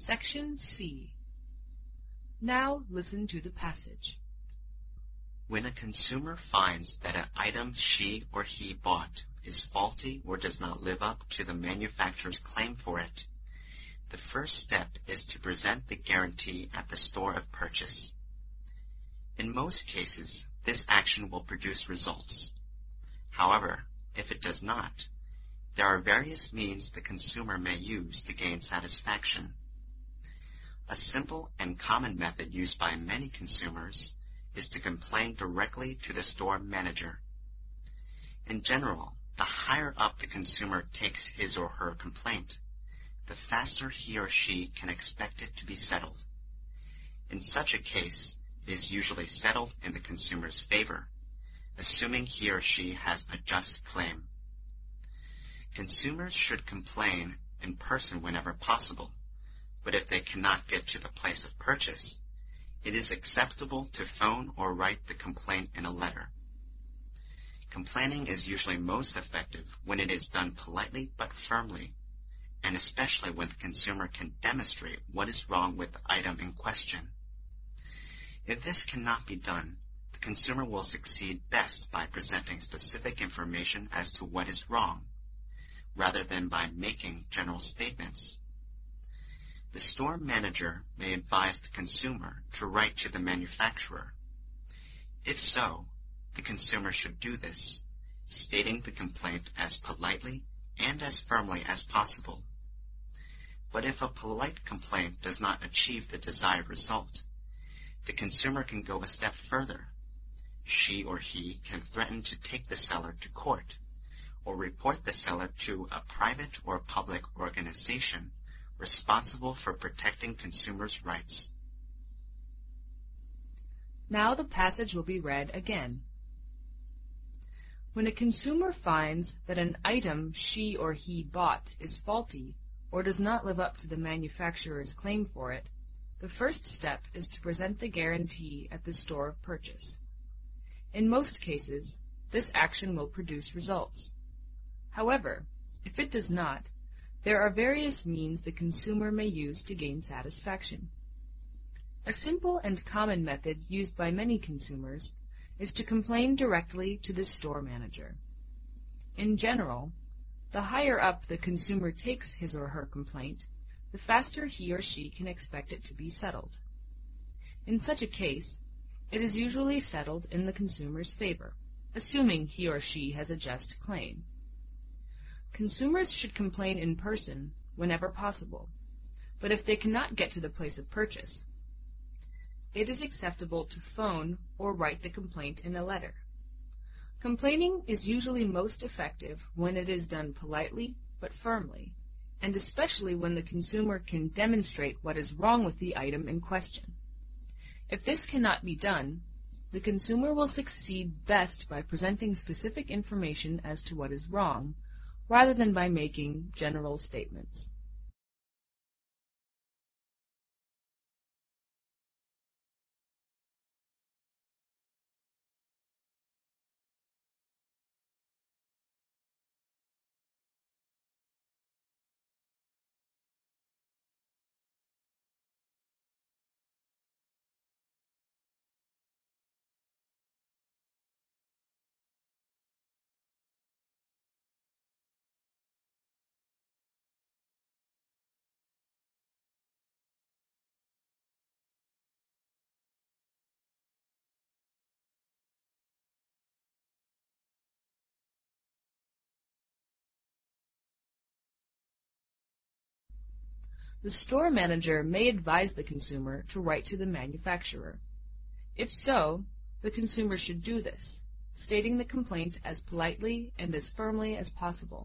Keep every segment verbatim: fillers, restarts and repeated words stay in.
Section C. Now listen to the passage. When a consumer finds that an item she or he bought is faulty or does not live up to the manufacturer's claim for it, the first step is to present the guarantee at the store of purchase. In most cases, this action will produce results. However, if it does not, there are various means the consumer may use to gain satisfaction. A simple and common method used by many consumers is to complain directly to the store manager. In general, the higher up the consumer takes his or her complaint, the faster he or she can expect it to be settled. In such a case, it is usually settled in the consumer's favor, assuming he or she has a just claim. Consumers should complain in person whenever possible, but if they cannot get to the place of purchase, it is acceptable to phone or write the complaint in a letter. Complaining is usually most effective when it is done politely but firmly, and especially when the consumer can demonstrate what is wrong with the item in question. If this cannot be done, the consumer will succeed best by presenting specific information as to what is wrong, rather than by making general statements. The store manager may advise the consumer to write to the manufacturer. If so, the consumer should do this, stating the complaint as politely and as firmly as possible. But if a polite complaint does not achieve the desired result, the consumer can go a step further. She or he can threaten to take the seller to court, or report the seller to a private or public organization responsible for protecting consumers' rights. Now the passage will be read again. When a consumer finds that an item she or he bought is faulty or does not live up to the manufacturer's claim for it, the first step is to present the guarantee at the store of purchase. In most cases, this action will produce results. However, if it does not, there are various means the consumer may use to gain satisfaction. A simple and common method used by many consumers is to complain directly to the store manager. In general, the higher up the consumer takes his or her complaint, the faster he or she can expect it to be settled. In such a case, it is usually settled in the consumer's favor, assuming he or she has a just claim. Consumers should complain in person whenever possible, but if they cannot get to the place of purchase, it is acceptable to phone or write the complaint in a letter. Complaining is usually most effective when it is done politely but firmly, and especially when the consumer can demonstrate what is wrong with the item in question. If this cannot be done, the consumer will succeed best by presenting specific information as to what is wrong, rather than by making general statements. The store manager may advise the consumer to write to the manufacturer. If so, the consumer should do this, stating the complaint as politely and as firmly as possible.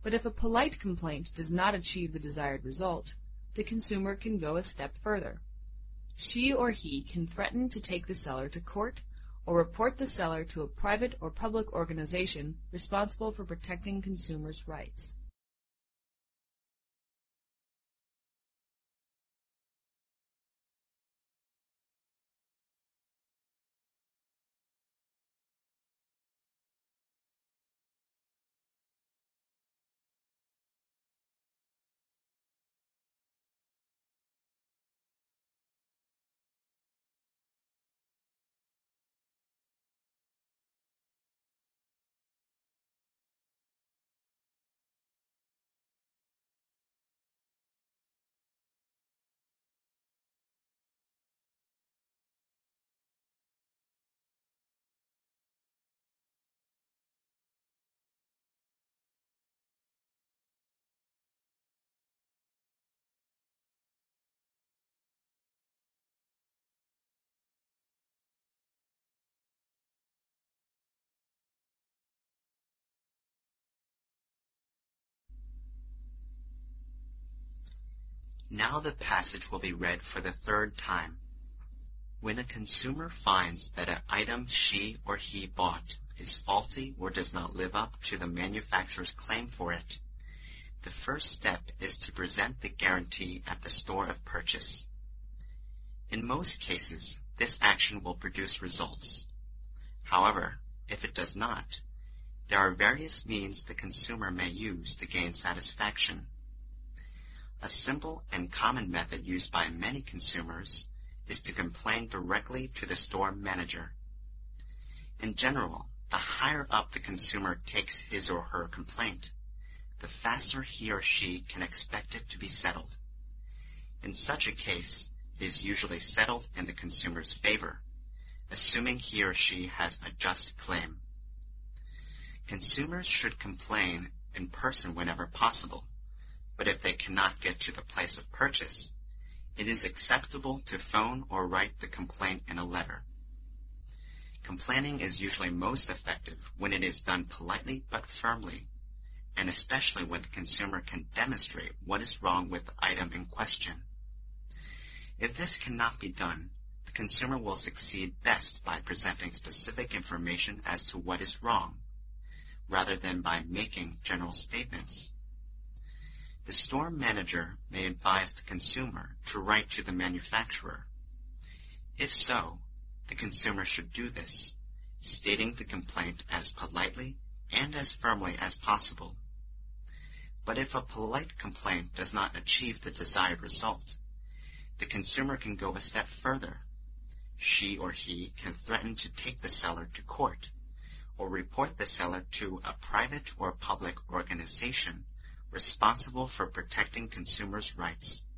But if a polite complaint does not achieve the desired result, the consumer can go a step further. She or he can threaten to take the seller to court or report the seller to a private or public organization responsible for protecting consumers' rights. Now the passage will be read for the third time. When a consumer finds that an item she or he bought is faulty or does not live up to the manufacturer's claim for it, the first step is to present the guarantee at the store of purchase. In most cases, this action will produce results. However, if it does not, there are various means the consumer may use to gain satisfaction. A simple and common method used by many consumers is to complain directly to the store manager. In general, the higher up the consumer takes his or her complaint, the faster he or she can expect it to be settled. In such a case, it is usually settled in the consumer's favor, assuming he or she has a just claim. Consumers should complain in person whenever possible, but if they cannot get to the place of purchase, it is acceptable to phone or write the complaint in a letter. Complaining is usually most effective when it is done politely but firmly, and especially when the consumer can demonstrate what is wrong with the item in question. If this cannot be done, the consumer will succeed best by presenting specific information as to what is wrong, rather than by making general statements. The store manager may advise the consumer to write to the manufacturer. If so, the consumer should do this, stating the complaint as politely and as firmly as possible. But if a polite complaint does not achieve the desired result, the consumer can go a step further. She or he can threaten to take the seller to court or report the seller to a private or public organization responsible for protecting consumers' rights.